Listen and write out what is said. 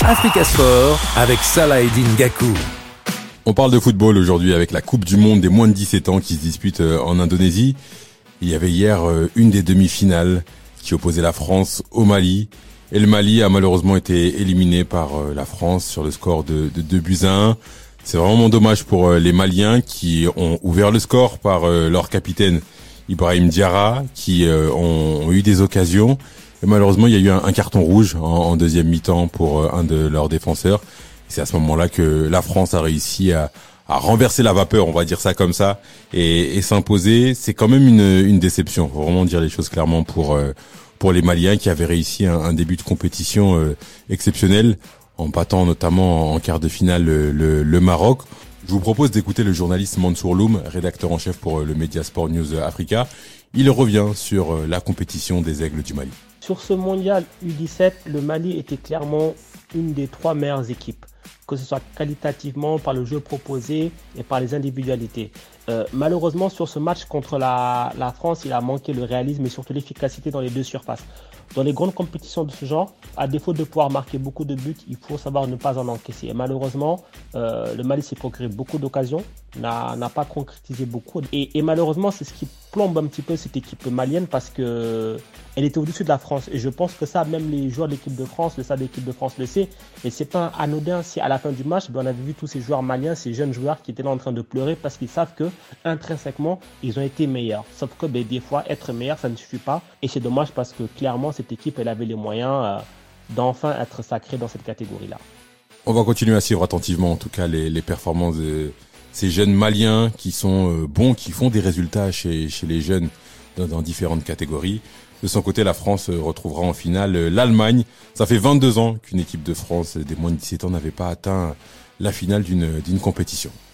Africa Sport avec Salah Eddine Gakou. On parle de football aujourd'hui avec la Coupe du Monde des moins de 17 ans qui se dispute en Indonésie. Il y avait hier une des demi-finales qui opposait la France au Mali. Et le Mali a malheureusement été éliminé par la France sur le score de 2-1. C'est vraiment dommage pour les Maliens qui ont ouvert le score par leur capitaine Ibrahim Diarra, qui ont eu des occasions. Et malheureusement, il y a eu un carton rouge en deuxième mi-temps pour un de leurs défenseurs. C'est à ce moment-là que la France a réussi à renverser la vapeur, on va dire ça comme ça, et s'imposer. C'est quand même une déception. Faut vraiment dire les choses clairement pour les Maliens qui avaient réussi un début de compétition exceptionnel en battant notamment en quart de finale le Maroc. Je vous propose d'écouter le journaliste Mansour Loum, rédacteur en chef pour le média Sport News Africa. Il revient sur la compétition des Aigles du Mali. Sur ce mondial U17, le Mali était clairement une des 3 meilleures équipes, que ce soit qualitativement, par le jeu proposé et par les individualités. Malheureusement, sur ce match contre la France, il a manqué le réalisme et surtout l'efficacité dans les 2 surfaces. Dans les grandes compétitions de ce genre, à défaut de pouvoir marquer beaucoup de buts, il faut savoir ne pas en encaisser. Et malheureusement, le Mali s'est procuré beaucoup d'occasions, n'a pas concrétisé beaucoup. Et malheureusement, c'est ce qui plombe un petit peu cette équipe malienne parce que elle était au-dessus de la France. Et je pense que ça, même les joueurs de l'équipe de France, le stade de l'équipe de France le sait. Et c'est pas anodin si à la fin du match, on avait vu tous ces joueurs maliens, ces jeunes joueurs qui étaient là en train de pleurer parce qu'ils savent que intrinsèquement, ils ont été meilleurs. Sauf que des fois, être meilleur, ça ne suffit pas. Et c'est dommage parce que clairement, cette équipe, elle avait les moyens d'enfin être sacrée dans cette catégorie-là. On va continuer à suivre attentivement, en tout cas, les performances de ces jeunes Maliens qui sont bons, qui font des résultats chez les jeunes dans différentes catégories. De son côté, la France retrouvera en finale l'Allemagne. Ça fait 22 ans qu'une équipe de France des moins de 17 ans n'avait pas atteint la finale d'une compétition.